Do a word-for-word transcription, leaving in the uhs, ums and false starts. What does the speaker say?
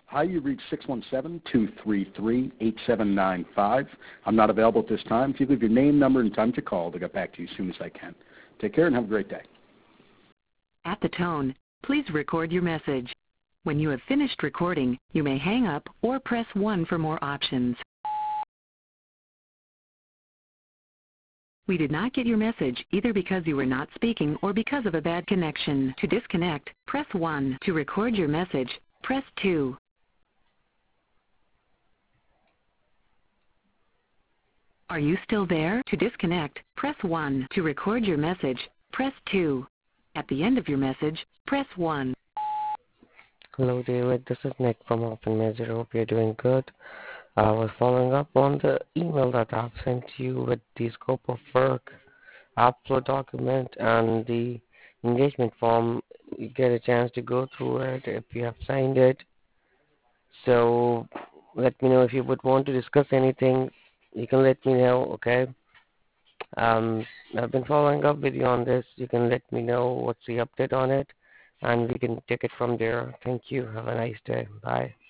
Hi, you reached six one seven, two three three, eight seven nine five. I'm not available at this time. If you leave your name, number, and time to call, to get back to you as soon as I can. Take care and have a great day. At the tone, please record your message. When you have finished recording, you may hang up or press one for more options. We did not get your message either because you were not speaking or because of a bad connection. To disconnect, press one. To record your message, press two. Are you still there? To disconnect, press one. To record your message, press two. At the end of your message, press one. Hello, David. This is Nick from Open Major. Hope you're doing good. I was following up on the email that I've sent you with the scope of work, upload document, and the engagement form. You get a chance to go through it if you have signed it. So let me know if you would want to discuss anything. You can let me know, okay? Um, I've been following up with you on this. You can let me know what's the update on it, and we can take it from there. Thank you. Have a nice day. Bye.